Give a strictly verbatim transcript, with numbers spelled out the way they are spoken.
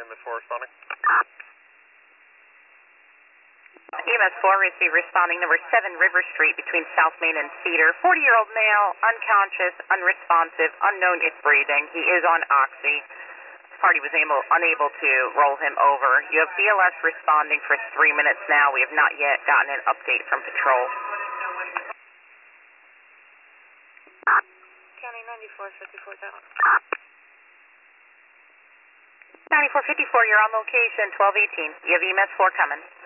E M S four responding. E M S four received responding number seven River Street between South Main and Cedar. forty-year-old male, unconscious, unresponsive, unknown if breathing. He is on oxy. Party was able, unable to roll him over. You have B L S responding for three minutes now. We have not yet gotten an update from patrol. County ninety-four fifty-four down. ninety-four fifty-four, you're on location, twelve eighteen. You have E M S four coming.